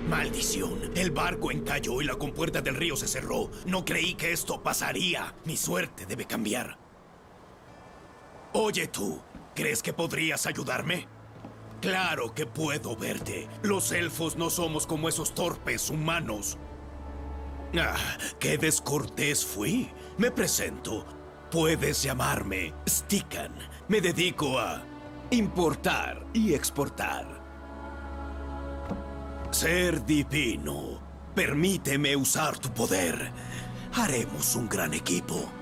Maldición. El barco encalló y la compuerta del río se cerró. No creí que esto pasaría. Mi suerte debe cambiar. Oye tú, ¿crees que podrías ayudarme? Claro que puedo verte. Los elfos no somos como esos torpes humanos. Ah, qué descortés fui. Me presento. Puedes llamarme Stikkan. Me dedico a importar y exportar. Ser divino. Permíteme usar tu poder. Haremos un gran equipo.